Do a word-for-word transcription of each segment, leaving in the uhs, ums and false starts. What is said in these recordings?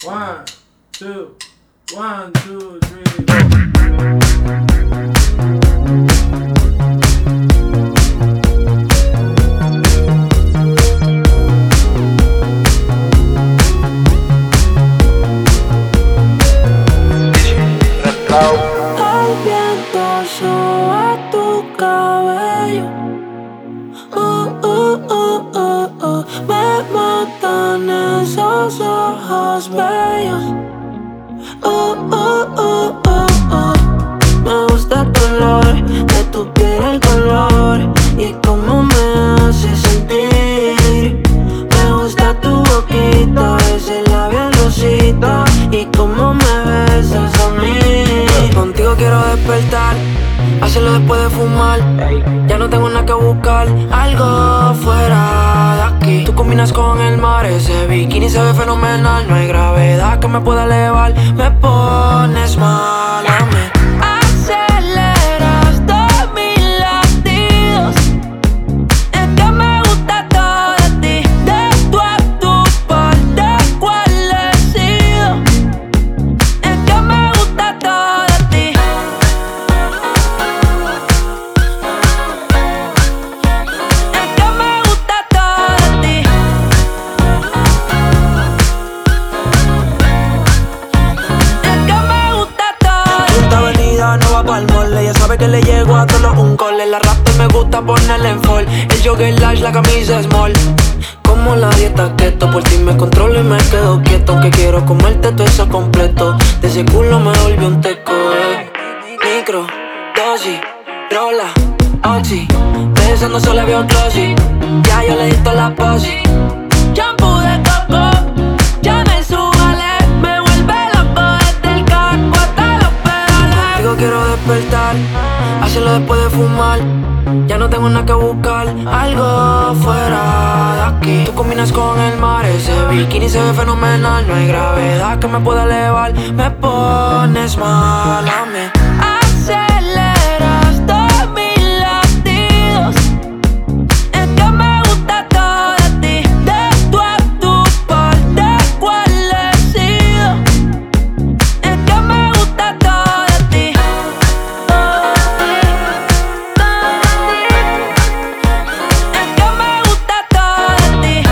One, two, one, two, three, four. El viento soba tu cabello. Uh, uh, uh, uh, uh. Me matan esos ojos bellos. Uh, uh, uh, uh, uh. Me gusta tu olor, de tu piel el color y cómo me hace sentir. Me gusta tu boquita, ese labial rosita y cómo me besas a mí. Contigo quiero despertar, hacerlo después de fumar. Ya no tengo nada que buscar, algo fuera de aquí. Tú combinas con el mar, ese bikini se ve fenomenal. No hay gravedad que me pueda elevar, me pones mal a mí. Aceleras todos mis latidos, es que me gusta todo de ti. De tú a tu parte, ¿cuál he sido? Es que me gusta todo de ti. Es que me gusta todo de ti. Es que me gusta todo de ti. Esta avenida no va pa'l mole, ella sabe que le llego a todos un cole. La raptor me gusta ponerle en fall, el jogger large, la camisa small. Como la dieta keto, por ti me controlo y me quedo quieto. Aunque quiero comerte todo eso completo, de ese culo me volvió un teco, eh. Micro, dosis, rola, oxi, pensando solo veo glossy. Ya yo le di toda la posi. Shampoo de coco, ya me subale, me vuelve loco desde el casco hasta los pedales. Digo quiero despertar, hacerlo después de fumar. Ya no tengo nada que buscar, algo fuera de aquí. Tú combinas con el mar, ese bikini se ve fenomenal. No hay gravedad que me pueda elevar, me pones mal a mí. Aceleras todos mis latidos, es que me gusta todo de ti. De tú a tu parte, ¿cuál he sido? Es que me gusta todo de ti. Es que me gusta todo de ti.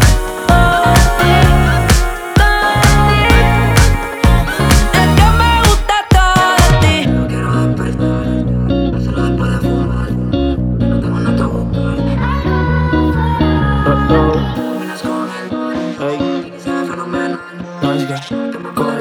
Es que me gusta todo de ti. No quiero despertar, hacerlo después de fumar. No tengo nada que buscar. Combinas con el mar, y se ve fenomenal. Que me